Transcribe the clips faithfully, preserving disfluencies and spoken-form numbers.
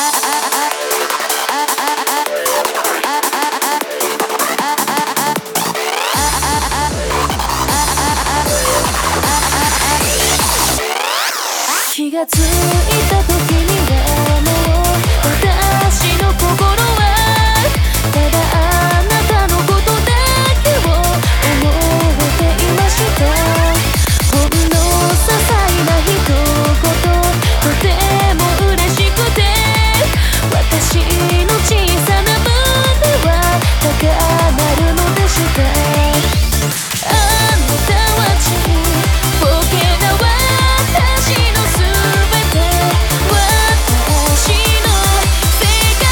気がついた時にはもう私の心はただあなたのことだけを思っていました。ほんの些細な一言とても嬉しくて私の小さな胸は高鳴るのでした。あなたはちっぽけな私の全て私の世界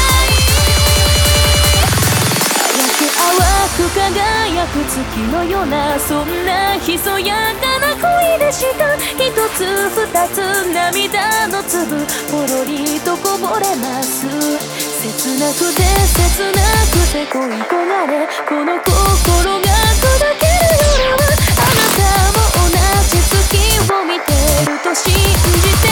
早く淡く輝く月のようなそんなひそやかな恋でした。一つ二つ涙の粒ポロリとこぼれます。切なくて切なくて恋焦がれこの心が砕ける夜はあなたも同じ月を見てると信じて